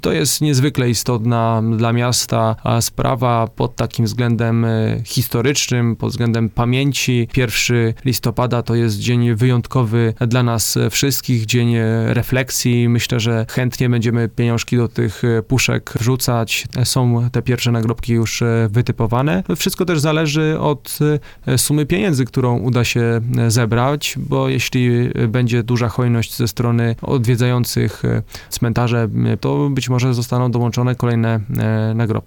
To jest niezwykle istotna dla miasta sprawa pod takim względem historycznym, pod względem pamięci. 1 listopada to jest dzień wyjątkowy dla nas wszystkich, dzień refleksji. Myślę, że chętnie będziemy pieniążki do tych puszek wrzucać. Są te pierwsze nagrobki już wytypowane. Wszystko też zależy od sumy pieniędzy, którą uda się zebrać, bo jeśli będzie duża hojność ze strony odwiedzających cmentarze, to być może zostaną dołączone kolejne nagrobki.